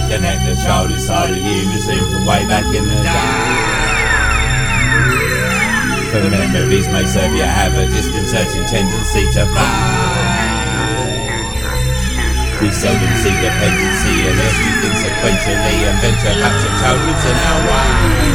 Connect the child inside of you, resume from way back in the day. For memories may serve you, have a disconcerting tendency to fade. We seldom see dependency and everything sequentially, and venture back to childhoods in our way.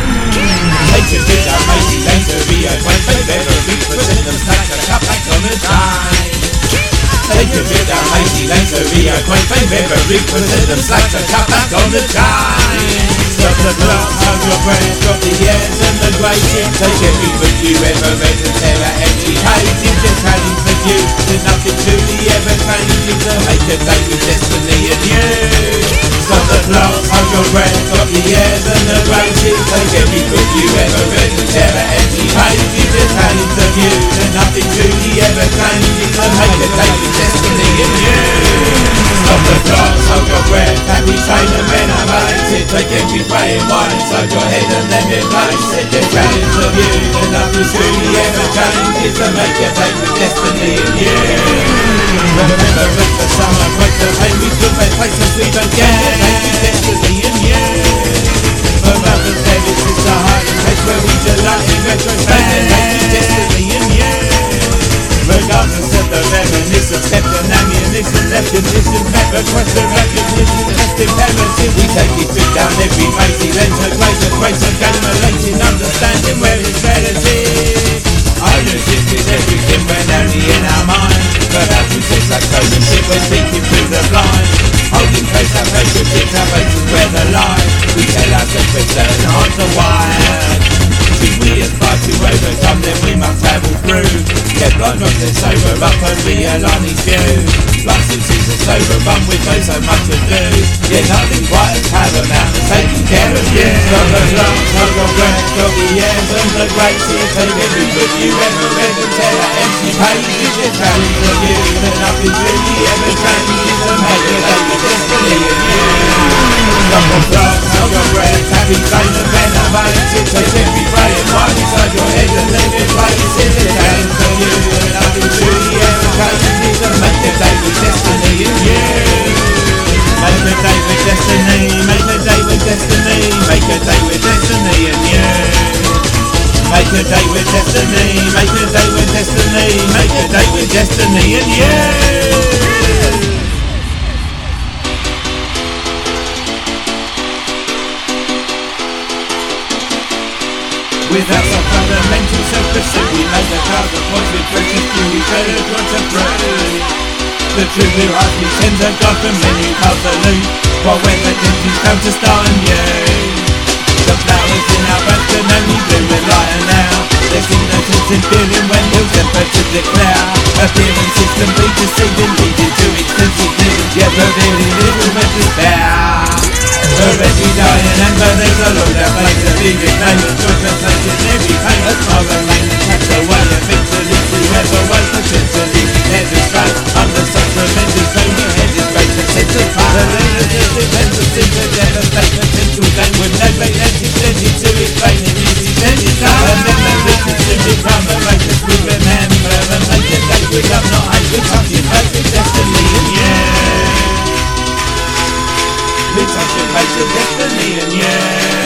Take a bit of maybe later reacquaint, memory, present them stack a cup back on the time. Take a bit of maybe later reacquaint, memory, present them stack a cup back on the time. Stop the clock, hold your breath, drop the years and the greatest. Take every book you ever read and tear out empty pages. Just handing for you, there's nothing truly ever changing. So make a day with destiny and you. Stop the clock, hold your breath, drop the years and the greatest. Take every book you ever read and tear out empty pages. Just handing for you, there's nothing truly ever changing. So make a day with destiny and you. Stop the clock, hold your breath, happy train and renovate it. Take every praying wine inside your head and then replace it. The challenge of you, that nothing truly ever changes. To make a day with destiny in you. Remember it for summer, break the pain, we could make places we don't get. Make with destiny in you. For others there is just a hiding place where we delight in retrospect. Make with destiny in you. Regardless of the reminiscence, kept an ammunition, left conditions, met request of recognition, test imperative. We take it to down every crazy lens, a greater game, relating, understanding where it's relative. Ownership is everything when only in our mind. Perhaps we fix like ownership when speaking through the blind. Holding close our patriotics, our faces where the line. We tell ourselves we're certain hearts are wired. If we aspire to overcome, then we must travel through. Get blind from the sober up and realign each view. License is a sober run with so much to do. Yet nothing quite as paramount as taking care of you. Stop the clock, hold your breath, drop the years and the graces. Take every book you ever read and tear out empty pages. The challenge of you, that nothing truly ever changes. To make a day with destiny in you. Stop the clock, hold your breath, happy train and renovate it. Take every praying wine inside your head and let it place it. The challenge of you, that nothing truly ever changes. To make a day with destiny in you. Make a day with destiny, make a day with destiny, make a day with destiny in you. Make a day with destiny, make a day with destiny, make a day with destiny in you. Without some fundamental self-pursuit, we lay the cards of points with precious few each other trying to prove. The truth we ask me sends a god from many cards to loot. While when the tensions come to start anew, the flowers in our buds can only bloom with lighter now. There's innocence in feeling when ill temperatures declare. Appearances can be deceiving, leading to extensive dealings, yet revealing little but despair. For every dying ember there's a load that flames of evil flame. And joy translated every pain, a smile remains and taps away eventually. Whoever was potentially prepared to strike under such tremendous pain, we headed straight to central pain. The leaders depends on sin to devastate potential gain. With no great length extended to explaining its intended time. A memory can soon become a righteous we remember. And make a day with love, not hate, with touching faith with destiny in you. We're touching base with destiny and you.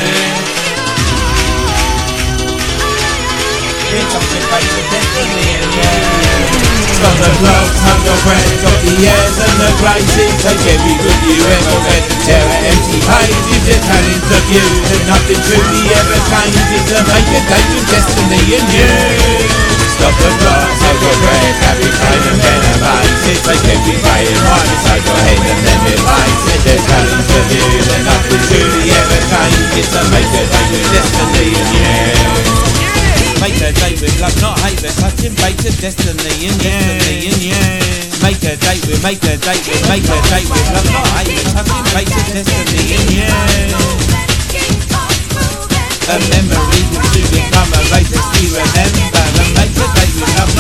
We're touching base with destiny and you. Stop the clock, hold your breath, drop the years and the graces. Take every book you ever read and tear out empty pages. The challenge of you, that nothing truly ever changes. To make a day with destiny and you. Stop the clock, hold your breath, happy train and renovate it. Take every praying wine inside your head and then replace it. The challenge of you, that nothing truly ever changes. To make a day with destiny and you. Make a day with love, not hate, but touching base of destiny and destiny and you. Make a day with love, not hate, but touching base of destiny and you. A memory can soon become a race as we remember. And make a day with love,